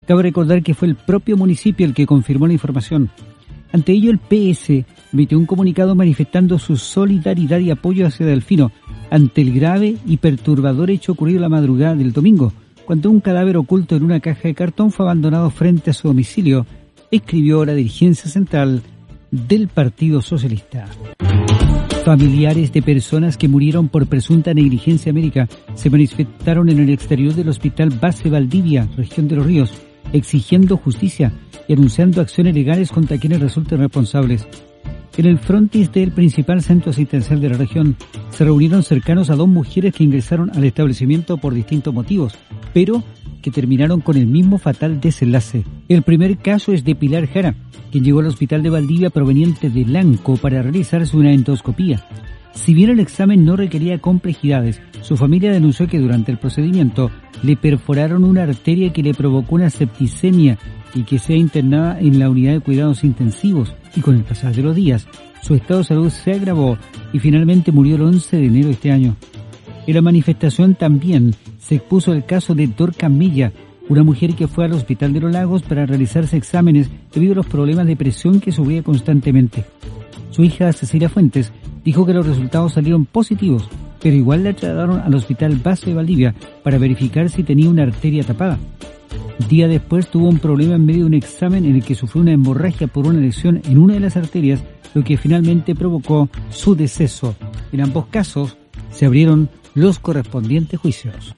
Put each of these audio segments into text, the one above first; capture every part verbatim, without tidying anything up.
Cabe recordar que fue el propio municipio el que confirmó la información. Ante ello, el P S emitió un comunicado manifestando su solidaridad y apoyo hacia Delfino ante el grave y perturbador hecho ocurrido la madrugada del domingo, cuando un cadáver oculto en una caja de cartón fue abandonado frente a su domicilio, escribió la dirigencia central del Partido Socialista. Familiares de personas que murieron por presunta negligencia médica se manifestaron en el exterior del Hospital Base Valdivia, región de Los Ríos, exigiendo justicia y anunciando acciones legales contra quienes resulten responsables. En el frontis del principal centro asistencial de la región se reunieron cercanos a dos mujeres que ingresaron al establecimiento por distintos motivos, pero que terminaron con el mismo fatal desenlace. El primer caso es de Pilar Jara, quien llegó al hospital de Valdivia proveniente de Lanco para realizarse una endoscopía. Si bien el examen no requería complejidades, su familia denunció que durante el procedimiento le perforaron una arteria que le provocó una septicemia y que sea internada en la unidad de cuidados intensivos, y con el pasar de los días, su estado de salud se agravó y finalmente murió el once de enero de este año. En la manifestación también se expuso el caso de Dorca Milla, una mujer que fue al Hospital de los Lagos para realizarse exámenes debido a los problemas de presión que sufría constantemente. Su hija Cecilia Fuentes dijo que los resultados salieron positivos, pero igual la trasladaron al Hospital Base de Valdivia para verificar si tenía una arteria tapada. Día después tuvo un problema en medio de un examen en el que sufrió una hemorragia por una lesión en una de las arterias, lo que finalmente provocó su deceso. En ambos casos se abrieron los correspondientes juicios.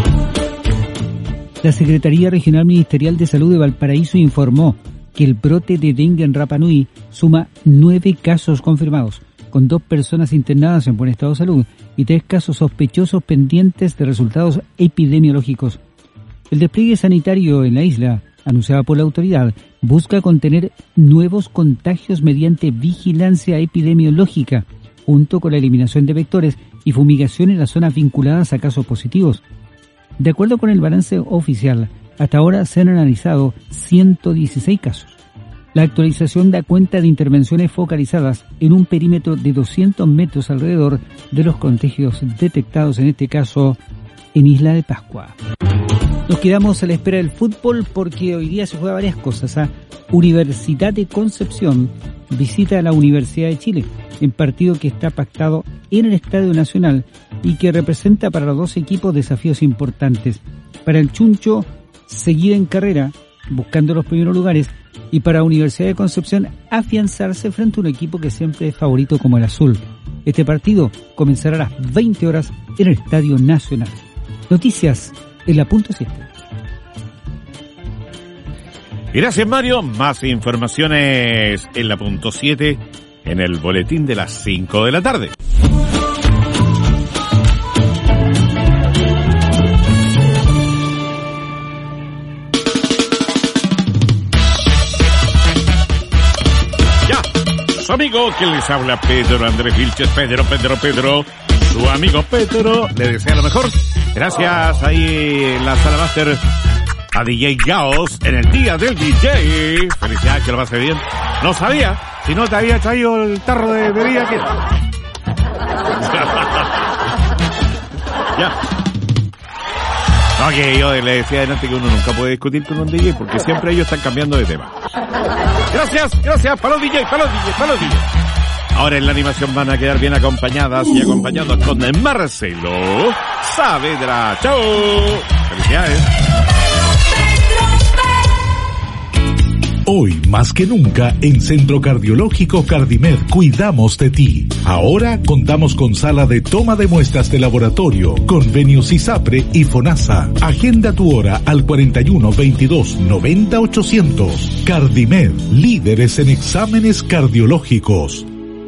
La Secretaría Regional Ministerial de Salud de Valparaíso informó que el brote de dengue en Rapa Nui suma nueve casos confirmados, con dos personas internadas en buen estado de salud y tres casos sospechosos pendientes de resultados epidemiológicos. El despliegue sanitario en la isla, anunciada por la autoridad, busca contener nuevos contagios mediante vigilancia epidemiológica, junto con la eliminación de vectores y fumigación en las zonas vinculadas a casos positivos. De acuerdo con el balance oficial, hasta ahora se han analizado ciento dieciséis casos. La actualización da cuenta de intervenciones focalizadas en un perímetro de doscientos metros alrededor de los contagios detectados, en este caso en Isla de Pascua. Nos quedamos a la espera del fútbol porque hoy día se juega varias cosas. ¿eh? Universidad de Concepción visita a la Universidad de Chile, en partido que está pactado en el Estadio Nacional y que representa para los dos equipos desafíos importantes. Para el Chuncho, seguir en carrera, buscando los primeros lugares, y para Universidad de Concepción, afianzarse frente a un equipo que siempre es favorito como el azul. Este partido comenzará a las veinte horas en el Estadio Nacional. Noticias en la punto siete. Gracias, Mario. Más informaciones en la punto siete en el boletín de las cinco de la tarde. Ya, su amigo que les habla, Pedro Andrés Vilches, Pedro, Pedro, Pedro, su amigo Pedro, le desea lo mejor. Gracias ahí en la sala máster a D J Gaos en el día del D J. Felicidades, que lo pase bien. No sabía, si no te había traído el tarro de bebida que... Ya. No, que yo le decía adelante que uno nunca puede discutir con un D J porque siempre ellos están cambiando de tema. Gracias, gracias, para los D J, para los D J, para los D J. Ahora en la animación van a quedar bien acompañadas y acompañados con Marcelo Saavedra. ¡Chao! ¡Felicidades! Hoy más que nunca en Centro Cardiológico Cardimed cuidamos de ti. Ahora contamos con sala de toma de muestras de laboratorio, convenios ISAPRE y FONASA. Agenda tu hora al cuarenta y uno, veintidós, noventa, ochocientos. Cardimed, líderes en exámenes cardiológicos.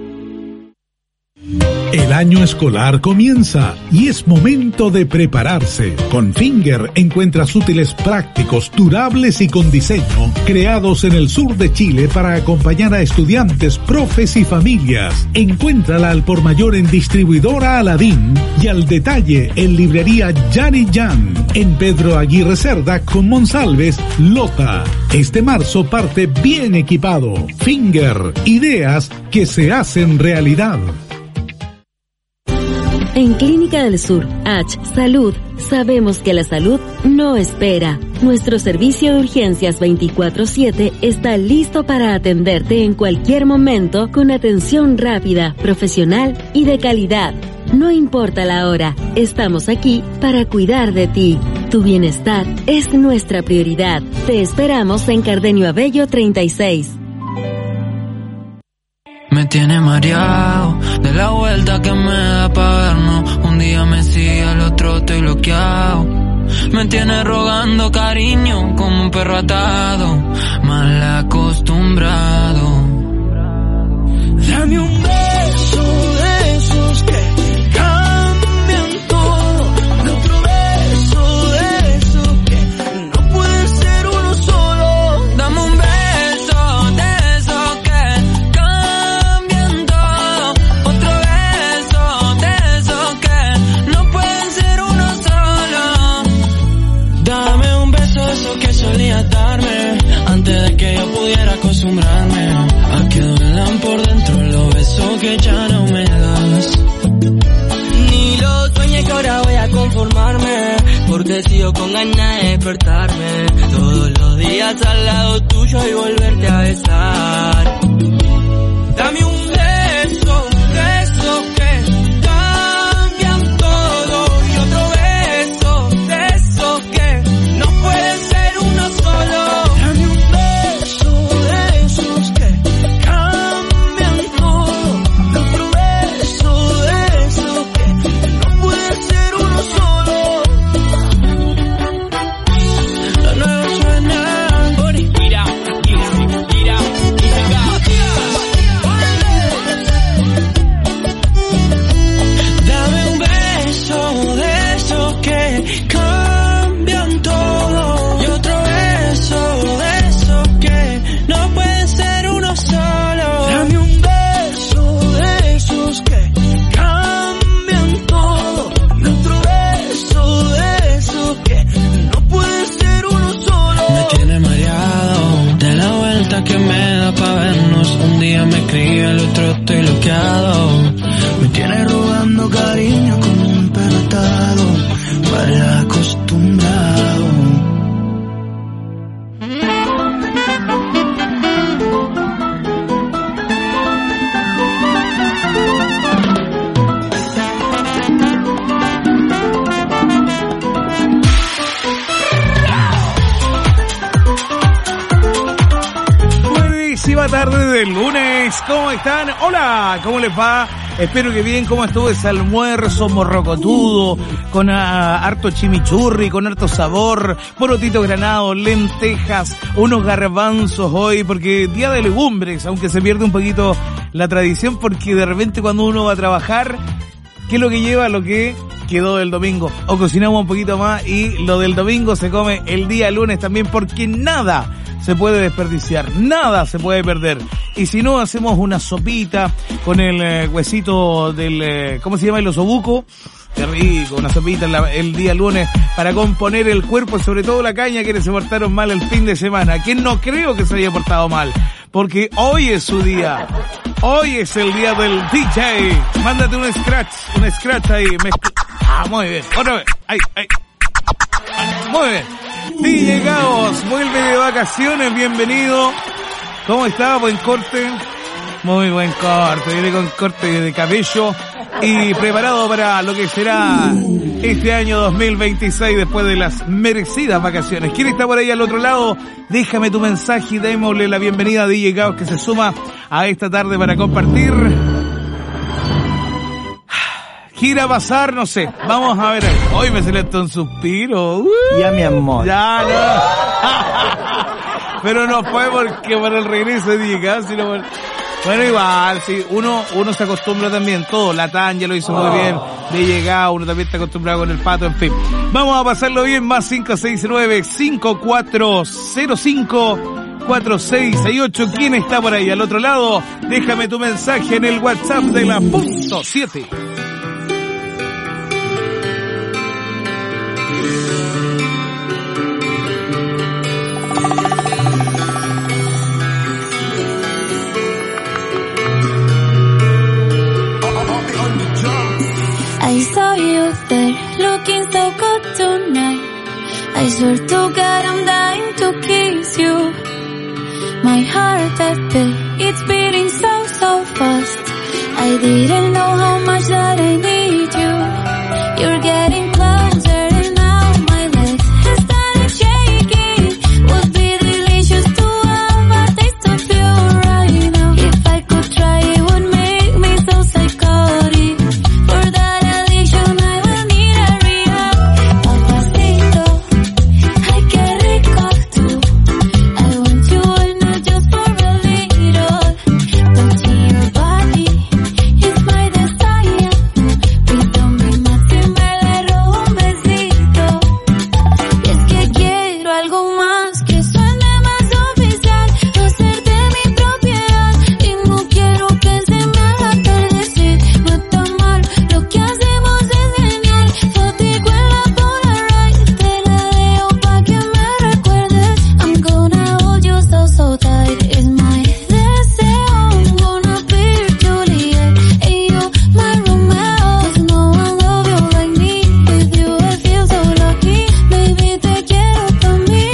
El año escolar comienza y es momento de prepararse. Con Finger encuentras útiles prácticos, durables y con diseño, creados en el sur de Chile para acompañar a estudiantes, profes y familias. Encuéntrala al por mayor en Distribuidora Aladín y al detalle en Librería Jan y Jan, en Pedro Aguirre Cerda con Monsalves, Lota. Este marzo parte bien equipado. Finger, ideas que se hacen realidad. En Clínica del Sur, H Salud, sabemos que la salud no espera. Nuestro servicio de urgencias veinticuatro siete está listo para atenderte en cualquier momento con atención rápida, profesional y de calidad. No importa la hora, estamos aquí para cuidar de ti. Tu bienestar es nuestra prioridad. Te esperamos en Cardenio Abello treinta y seis. Me tiene mareado de la vuelta que me da pa' vernos. Un día me sigue, al otro estoy bloqueado. Me tiene rogando cariño como un perro atado, mal acostumbrado. Dame un beso de esos que cambian todo. Dame otro beso de esos que no puede ser uno solo. Dame un beso de esos que cambian todo. Otro beso de esos que no pueden ser uno solo. Dame un beso de esos que solías darme antes de que yo pudiera acostumbrarme a que duelan por dentro los besos que ya no me das. Ni lo sueñe que ahora voy a conformarme, porque sigo con ganas de despertarme todos los días al lado tuyo y volverte a besar. Dame un beso de esos que cambian todo y otro beso de esos que no puede ser uno solo. Dame un beso de esos que cambian todo y otro beso de esos que no puede ser uno solo. Lo nuevo suena por inspira, inspira, dame un beso de esos que cambian todo y otro beso de esos que no pueden ser uno solo. Dame un beso de esos que cambian todo y otro beso de esos que no puede ser uno solo. Me tiene mareado de la vuelta que me da pa' vernos. Un día me escribe, al otro estoy bloqueado. Me tiene rogando cariño como un perro atado, mal acostumbrado. Buenísima tarde del lunes, ¿cómo están? Hola, ¿cómo les va? Espero que bien. ¿Cómo estuvo ese almuerzo morrocotudo con uh, harto chimichurri, con harto sabor, porotito granado, lentejas, unos garbanzos hoy, porque día de legumbres, aunque se pierde un poquito la tradición, porque de repente cuando uno va a trabajar, ¿qué es lo que lleva? Lo que quedó del domingo, o cocinamos un poquito más y lo del domingo se come el día lunes también, porque nada se puede desperdiciar, nada se puede perder. Y si no, hacemos una sopita con el eh, huesito del, eh, ¿cómo se llama? El osobuco. Qué rico, una sopita la, el día lunes para componer el cuerpo, sobre todo la caña, que se portaron mal el fin de semana. Que no creo que se haya portado mal, porque hoy es su día. Hoy es el día del D J. Mándate un scratch, un scratch ahí. Mezcla. Ah, muy bien. Otra vez. Ahí, ahí. Muy bien. D J Gaos vuelve de vacaciones, bienvenido. ¿Cómo está? Buen corte. Muy buen corte, viene con corte de cabello y preparado para lo que será este año dos mil veintiséis después de las merecidas vacaciones. ¿Quién está por ahí al otro lado? Déjame tu mensaje y démosle la bienvenida a D J Gaos, que se suma a esta tarde para compartir. Gira a pasar, no sé. Vamos a ver ahí. Hoy me sale un suspiro. Uh, ya, mi amor. Ya, no. Pero no fue porque por el regreso de D J Gaos, sino por... Bueno, igual, sí, uno, uno se acostumbra también, todo, la Tanya lo hizo muy bien, de llegar, uno también está acostumbrado con el pato, en fin. Vamos a pasarlo bien, más cinco seis nueve, cinco cuatro cero cinco, cuatro seis seis ocho. ¿Quién está por ahí al otro lado? Déjame tu mensaje en el WhatsApp de la punto siete. I God, I'm dying to kiss you. My heart at beat, it's beating so, so fast. I didn't know how much that I need you. You're getting closer and now my legs have started shaking. Would be delicious to have a taste of you right now. If I could try, it would make me so psychotic. For that addiction I will need a rehab. Papacito, ay que rico tú. I want you and not just for a little. Touching your body is my desire. Please don't be mad si me le robo un besito. Y es que quiero algo más que suene más oficial. Hacerte mi propiedad y no quiero que se me haga perder. Si no está mal, lo que hacemos es genial. Fotico en la Polaroid, te la dejo pa' que me recuerdes. I'm gonna hold you so, so tight. It's my deseo. I'm gonna be your Juliet and you my Romeo. 'Cause no one love you like me. With you I feel so lucky. Baby, te quiero pa' mí.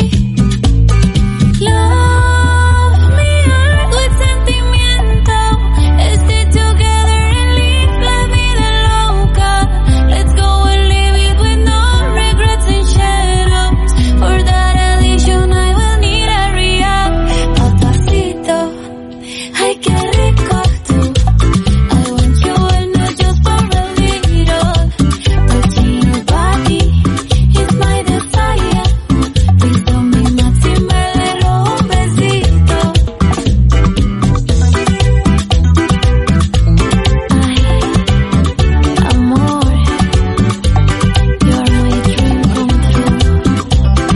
Love me hard with sentimiento. Stay together and live la vida loca. Let's go and live it with no regrets and shadows. For that addiction I will need a rehab. Papacito, ay que rico tú. I want you and not just for a little. Touching your body is my desire. Please don't be mad si me le robo un besito. Ay, amor, you're my dream come true.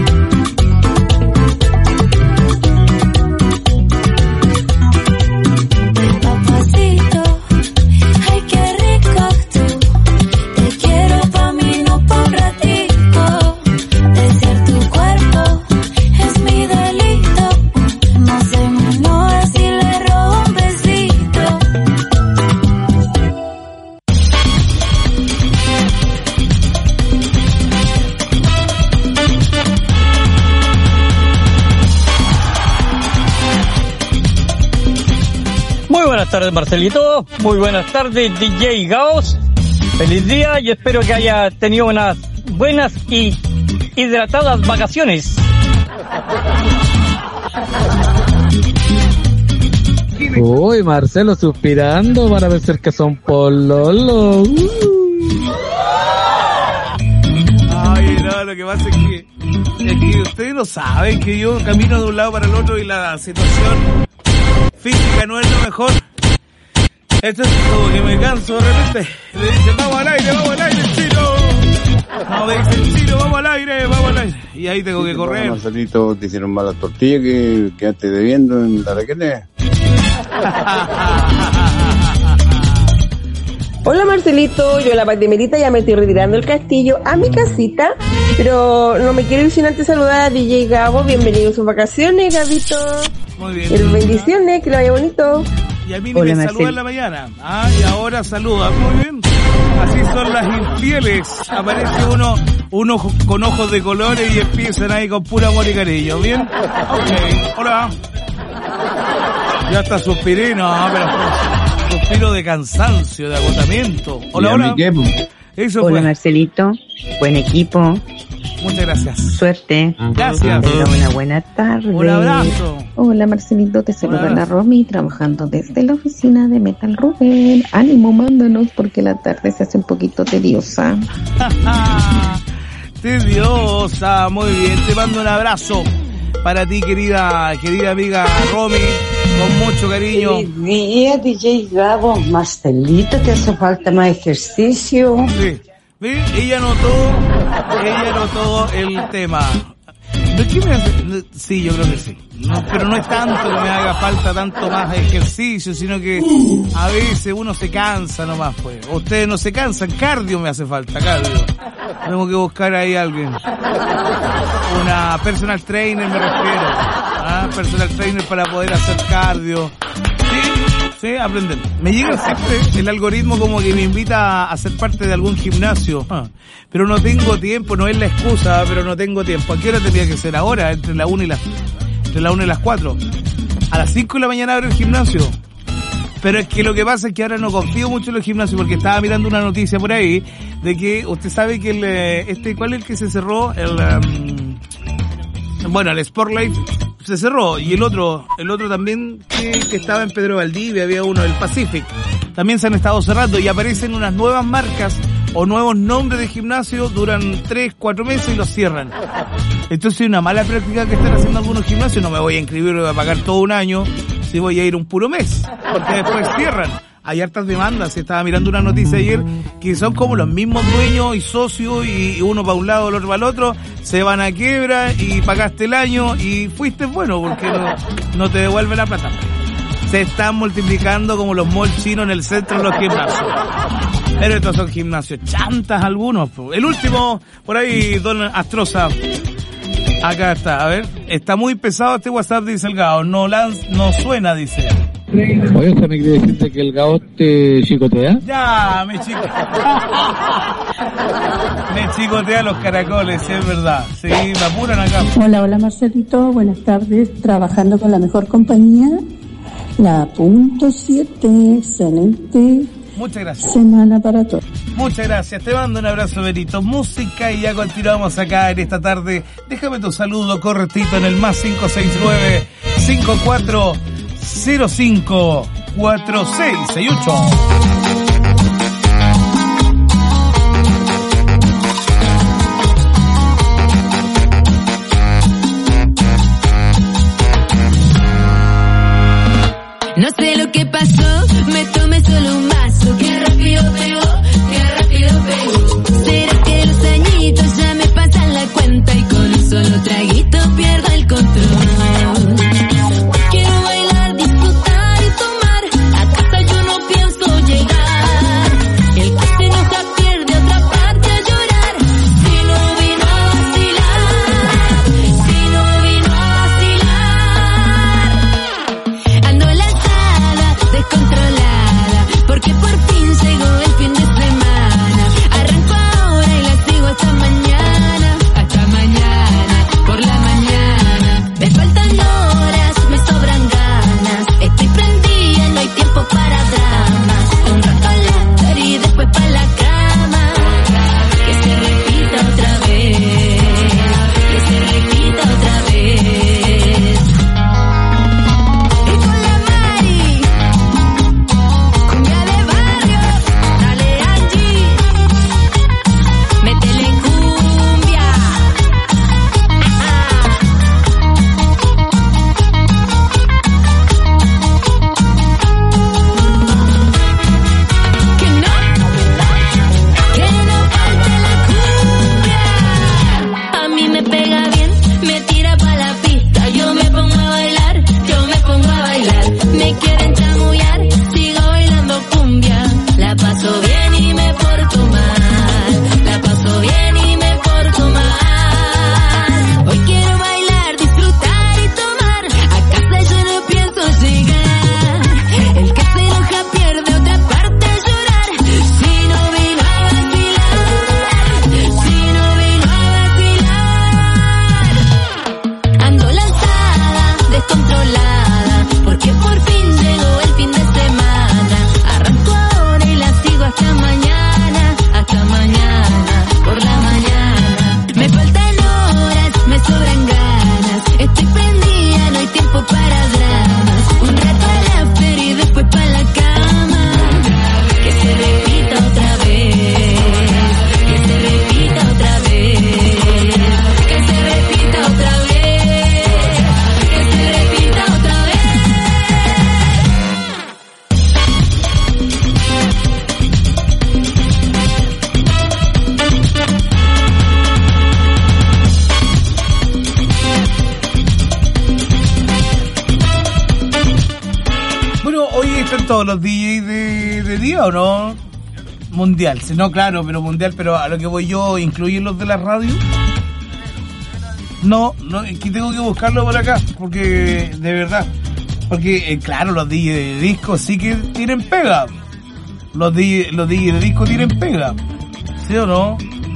Papacito, ay qué rico tú. Te quiero pa' mí, no pa' un ratico. Desear tu cuerpo es mi delito. No se me enoja si le robo un besito. Muy buenas tardes, Marcelito. Muy buenas tardes, D J Gaos. Feliz día y espero que haya tenido unas buenas y hidratadas vacaciones. Uy, Marcelo suspirando para ver que son pololo. Ay, no, lo que pasa es que, es que ustedes no saben que yo camino de un lado para el otro y la situación física no es lo mejor. Esto es como que me canso de repente. Le dicen, vamos al aire, vamos al aire, chino. No, me dicen, chino, vamos al aire, vamos al aire. Y ahí tengo que correr. Marcelito, te hicieron malas tortillas que quedaste debiendo en la raquete. Hola Marcelito, yo la Pacdemerita ya me estoy retirando el castillo a mi casita, pero no me quiero ir sin antes saludar a D J Gabo. Bienvenido a sus vacaciones, Gabito. Muy bien. Y bendiciones, que le vaya bonito. Y a mí ni me saluda en la mañana. Ah, y ahora saluda. Muy bien. Así son las infieles. Aparece uno, uno con ojos de colores y empiezan ahí con puro amor y cariño. ¿Bien? Ok. Hola. Ya está suspiré, no, pero suspiro de cansancio, de agotamiento. Hola, hola. Eso hola, fue. Marcelito. Buen equipo. Muchas gracias. Suerte. Gracias. Tenga una buena tarde. Un abrazo. Hola, Marcelito. Te saluda la Romy, trabajando desde la oficina de Metal Rubén. Ánimo, mándanos, porque la tarde se hace un poquito tediosa. Tediosa. Muy bien. Te mando un abrazo para ti, querida, querida amiga Romy. Con mucho cariño. Feliz día, D J Gabo. Marcelito, te hace falta más ejercicio. Sí. ¿Ve? Ella notó, ella notó el tema. ¿No es que me hace? No, sí, yo creo que sí. No, pero no es tanto que me haga falta tanto más ejercicio, sino que a veces uno se cansa nomás, pues. Ustedes no se cansan, cardio me hace falta, cardio. Tengo que buscar ahí a alguien. Una personal trainer me refiero. ¿Ah? Personal trainer para poder hacer cardio. Sí, Sí, aprender. Me llega siempre el algoritmo como que me invita a ser parte de algún gimnasio. Ah, pero no tengo tiempo, no es la excusa, pero no tengo tiempo. ¿A qué hora tenía que ser ahora? Entre la una y las, entre la una y las cuatro. A las cinco de la mañana abre el gimnasio. Pero es que lo que pasa es que ahora no confío mucho en los gimnasios porque estaba mirando una noticia por ahí de que usted sabe que el, este, ¿cuál es el que se cerró? El, um, bueno, el Sport Life se cerró y el otro, el otro también que, que estaba en Pedro Valdivia, había uno, el Pacific, también se han estado cerrando y aparecen unas nuevas marcas o nuevos nombres de gimnasio, duran tres, cuatro meses y los cierran. Entonces es una mala práctica que están haciendo algunos gimnasios, no me voy a inscribir, voy a pagar todo un año, si voy a ir un puro mes, porque después cierran. Hay hartas demandas, se estaba mirando una noticia ayer, que son como los mismos dueños y socios, y uno para un lado, el otro para el otro, se van a quiebra y pagaste el año y fuiste bueno, porque no, no te devuelve la plata. Se están multiplicando como los malls chinos en el centro de los gimnasios. Pero estos son gimnasios chantas algunos. El último, por ahí, don Astroza. Acá está, a ver. Está muy pesado este WhatsApp, dice el Gao. No, lanz, no suena, dice. Oye, ¿usted me quiere decirte que el Gao te chicotea? Ya, me chicotea. Me chicotea los caracoles, sí, es verdad. Sí, me apuran acá. Hola, hola Marcelito, buenas tardes. Trabajando con la mejor compañía, la punto siete, excelente. Muchas gracias. Semana para todos. Muchas gracias. Te mando un abrazo, Benito. Música y ya continuamos acá en esta tarde. Déjame tu saludo correctito en el más cinco seis nueve, cinco cuatro cero cinco, cuatro seis seis ocho. No sé lo que pasó, me tomé solo un vaso. Qué rápido pegó, qué rápido pegó. ¿Será que los añitos ya me pasan la cuenta y con un solo traguito pierdo el control? Quiero bailar, disfrutar y tomar. A casa yo no pienso llegar. El que se enoja pierde otra parte a llorar. Si no vino a vacilar, si no vino a vacilar. Ando lanzada, descontrolada, porque por fin llegó el fin de semana. Arranco ahora y la sigo hasta mañana, hasta mañana, por la mañana. Me faltan horas, me sobran ganas. Estoy prendida, no hay tiempo para dramas. Un rato al after y después pa' la cama. Que se repita otra vez, que se repita otra vez. Y con la Mari, cumbia de barrio, dale Angie, métele cumbia. Que no, que no falte la cumbia. A mí me pega bien, me tira pa' la pista. Yo me pongo a bailar, yo me pongo a bailar. Me quieren chamullar, sigo bailando cumbia. La paso bien y me porto mal. La paso bien y me porto mal. Hoy quiero bailar, disfrutar y tomar. A casa yo no pienso llegar. El que se enoja pierde otra parte a llorar. Si no vino a vacilar, si no vino a vacilar. Ando lanzada, descontrolada, porque por fin llegó el fin de semana. Arranco ahora y la sigo hasta mañana, hasta mañana, por la mañana. Me faltan horas, me sobran ganas. Estoy prendida, no hay tiempo para dramas. Un rato al after y después pa' la cama. Que se repita otra vez, que se repita otra vez, que se repita otra vez, que se repita otra vez. Bueno, hoy están todos los D Js de, de día, ¿o no? Mundial, si no, claro, pero mundial, pero a lo que voy yo, ¿incluir los de la radio? No, no, es que tengo que buscarlo por acá, porque de verdad, Porque, eh, claro, los D J de disco sí que tienen pega. Los D J, los D J de disco tienen pega. ¿Sí o no?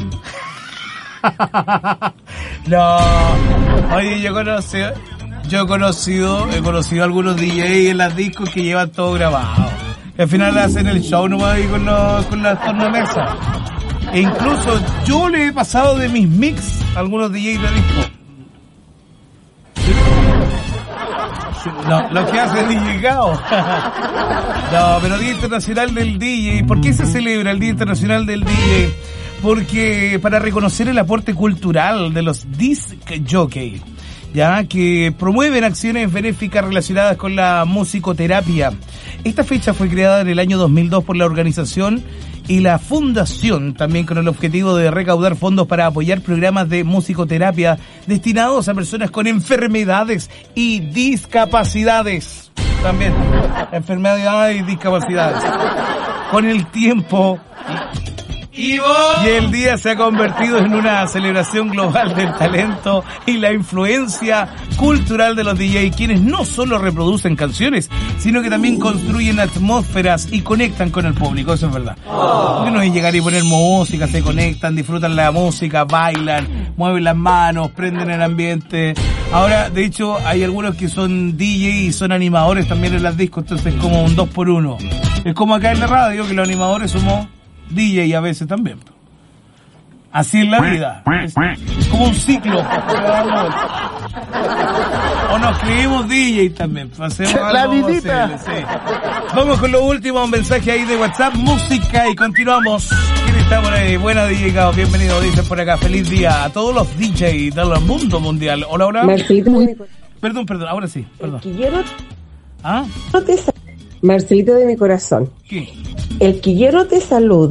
No. Oye, yo conocí, yo he conocido, he conocido algunos D J en las discos que llevan todo grabado. Que al final hacen el show nomás ahí con, los, con las tornamesas. E incluso yo le he pasado de mis mix a algunos D Js de disco. No, lo que hace el D J Gao. No, pero Día Internacional del D J. ¿Por qué se celebra el Día Internacional del D J? Porque para reconocer el aporte cultural de los disc jockey, ya que promueven acciones benéficas relacionadas con la musicoterapia. Esta fecha fue creada en el año dos mil dos por la organización y la fundación, también con el objetivo de recaudar fondos para apoyar programas de musicoterapia destinados a personas con enfermedades y discapacidades. También, enfermedades y discapacidades. Con el tiempo, y el día se ha convertido en una celebración global del talento y la influencia cultural de los D J, quienes no solo reproducen canciones, sino que también construyen atmósferas y conectan con el público. Eso es verdad. Porque no es llegar y poner música, se conectan, disfrutan la música, bailan, mueven las manos, prenden el ambiente. Ahora, de hecho, hay algunos que son D J y son animadores también en las discos, entonces es como un dos por uno. Es como acá en la radio, que los animadores somos D J y a veces también. Así es la vida. Es, es como un ciclo. O nos creemos D J también. Hacemos la algo, vidita. Hacerle, sí. Vamos con los últimos mensajes ahí de WhatsApp, música, y continuamos. ¿Quién está por ahí? Buena D J Gao, bienvenido, dicen por acá. Feliz día a todos los D J del mundo mundial. Hola, hola. Marcelito, perdón, perdón, ahora sí. Perdón. El quillero, ¿Ah? no te sal- Marcelito de mi corazón. ¿Qué? El quillero te saluda.